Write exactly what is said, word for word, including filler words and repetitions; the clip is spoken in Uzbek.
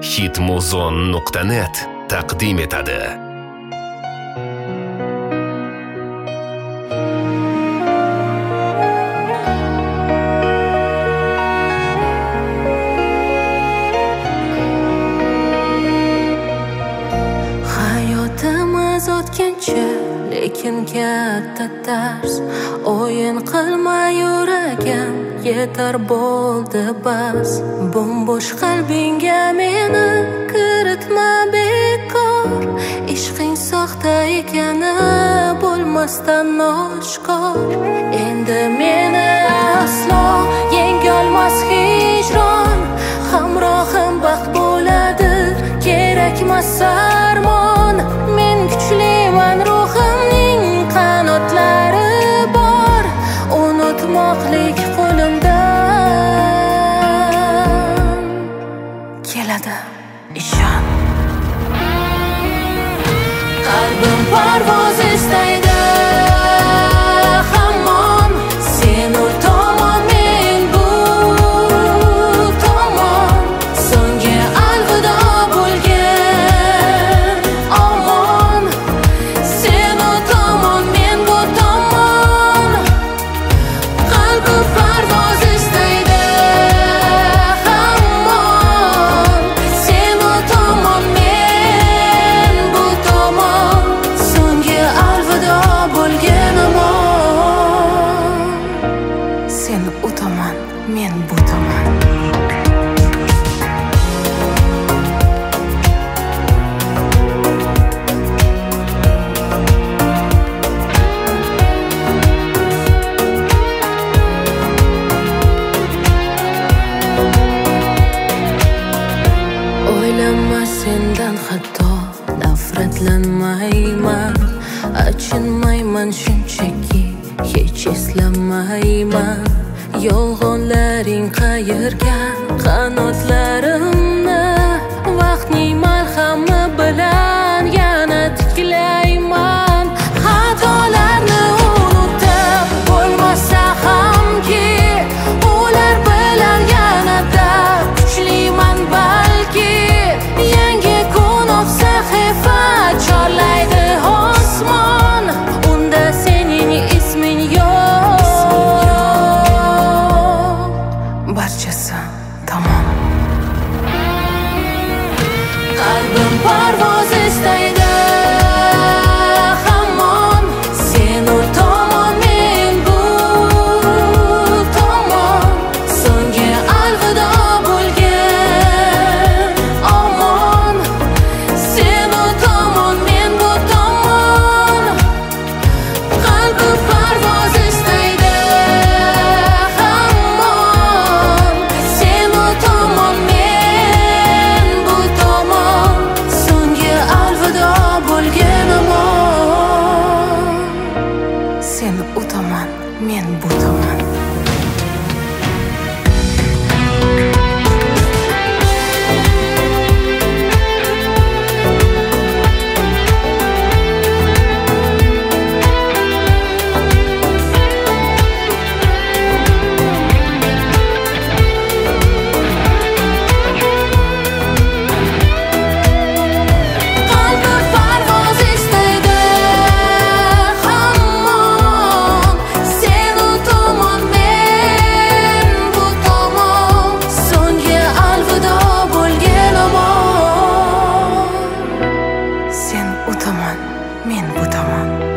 hitmuzon nuqta net taqdim etadi. Hayotimiz o'tkinchi, lekin katta dars. O'yin qilma yuragim, yetar bo'ldi bas. Bo'mbo'sh qalbingga meni kiritma bekor. Ishqing soxta ekani bo'lmasdan oshkor. Endi meni aslo yengolmas hijron. Hamrohim baxt bo'ladi, kerakmas sarmon. Men kuchliman, ruhimning qanotlari bor. Unutmoqlik qo'limdan keladi, ishon. Qalbim parvoz istaydi hamon. Sen u tomon, men bu tomon. So'nggi alvido bo'lgin omon. Sen u tomon, men bu tomon. Qalbim parvoz istaydi hamon. Sen u tomon, men bu tomon. So'nggi alvido bo'lgin omon. Sen u tomon, men bu tomon. O'ylama sendan hatto nafratlanmayman. Achinmayman shunchaki, hech eslamayman. Yolg'onlaring qayirgan qanotlarimni. Vaqtning malhami bilan yana tiklayman. Xatolarni unutib bo'lmasa hamki, ular bilan yanada kuchliman balki. Yangi kun of sahifa chorlaydi osmon. Unda sening isming yo'q. Barchasi tamom. Qalbim parvoz istaydi hamon. Sen u tomon, men bu tomon. So'nggi alvido bo'lgin omon. Sen u tomon, men bu tomon. Qalbim parvoz istaydi hamon. Sen u tomon, men bu tomon. So'nggi alvido bo'lgin omon. Sen u tomon, men bu tomon. Qalbim parvoz istaydi hamon. Sen u tomon, men bu tomon. So'nggi alvido bo'lgin omon. Sen u tomon, men bu tomon.